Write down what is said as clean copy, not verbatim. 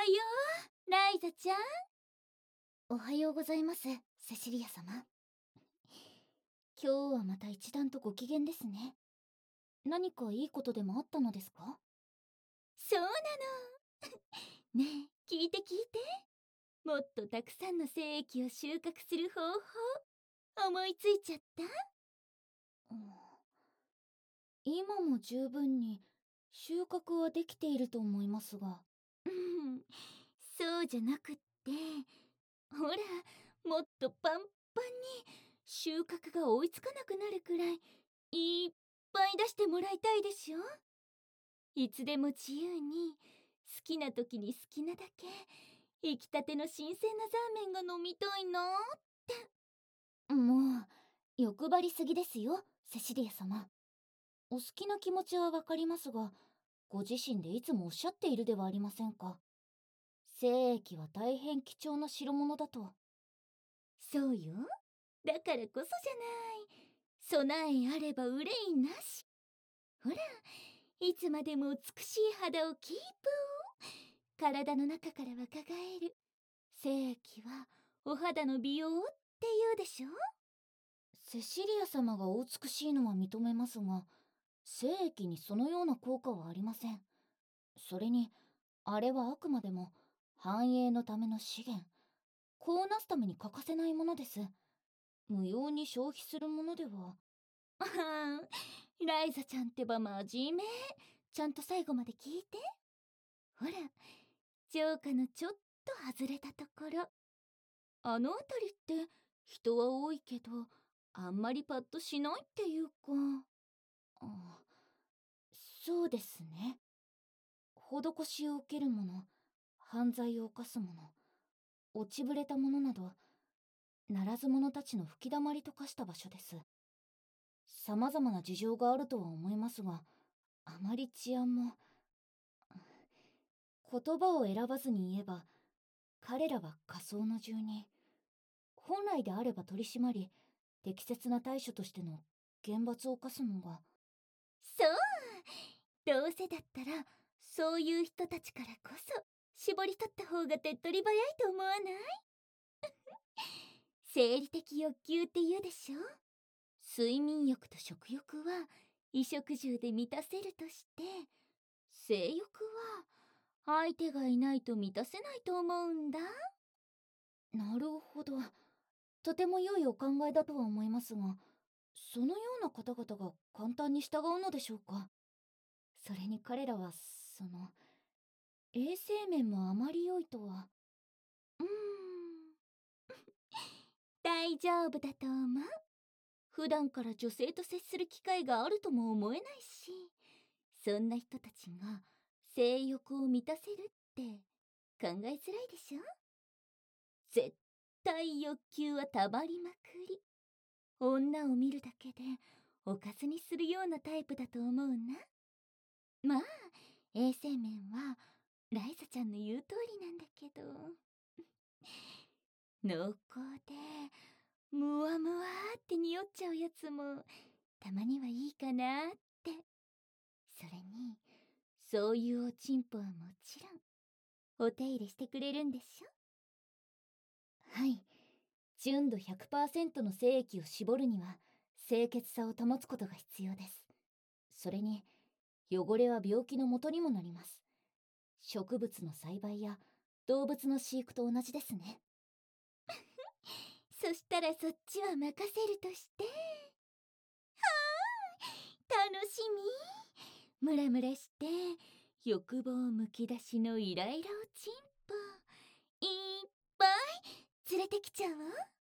よう、ライザちゃん。 おはようございます、セシリア様。今日はまた一段とご機嫌ですね。何かいいことでもあったのですか？ そうなの。ねえ、聞いて聞いて。もっとたくさんの精液を収穫する方法、思いついちゃった？ うん、今も十分に収穫はできていると思いますが。 うん、そうじゃなくって、ほら、もっとパンパンに収穫が追いつかなくなるくらいいっぱい出してもらいたいでしょ。いつでも自由に好きな時に好きなだけ出来たての新鮮なザーメンが飲みたいなって。 もう欲張りすぎですよ、セシリア様。お好きな気持ちはわかりますが、ご自身でいつもおっしゃっているではありませんか。精液は大変貴重な代物だと。 そうよ。だからこそじゃない。備えあれば憂いなし。ほら、いつまでも美しい肌をキープ。体の中から若返る。精液はお肌の美容って言うでしょ。 セシリア様がお美しいのは認めますが、精液にそのような効果はありません。それに、あれはあくまでも繁栄のための資源、子をなすために欠かせないものです。無用に消費するものでは。 あはん、ライザちゃんってば真面目。ちゃんと最後まで聞いて。ほら、ジョーカのちょっと外れたところ。あの辺りって人は多いけど、あんまりパッとしないっていうか。 あ、そうですね。施しを受ける者、犯罪を犯す者、落ちぶれた者など、ならず者たちの吹き溜まりと化した場所です。様々な事情があるとは思いますが、あまり治安も。言葉を選ばずに言えば、彼らは仮想の住人。本来であれば取り締まり、適切な対処としての厳罰を犯すのが。 そう、どうせだったらそういう人たちからこそ絞り取った方が手っ取り早いと思わない？生理的欲求って言うでしょ。睡眠欲と食欲は衣食住で満たせるとして、性欲は相手がいないと満たせないと思うんだ。 なるほど。とても良いお考えだとは思いますが、そのような方々が簡単に従うのでしょうか。それに彼らは、衛生面もあまり良いとは。 うーん、大丈夫だと思う。普段から女性と接する機会があるとも思えないし、そんな人たちが性欲を満たせるって考えづらいでしょ。絶対欲求はたまりまくり。女を見るだけでおかずにするようなタイプだと思うな。まあ、衛生面はライザちゃんの言う通りなんだけど、濃厚でムワムワーって匂っちゃうやつもたまにはいいかなって。それに、そういうおちんぽはもちろんお手入れしてくれるんでしょ。 はい。純度100%の精液を絞るには、清潔さを保つことが必要です。それに、汚れは病気の元にもなります。植物の栽培や動物の飼育と同じですね。 そしたらそっちは任せるとして。楽しみ。ムラムラして欲望むき出しのイライラおちんぽいっぱい連れてきちゃうわ。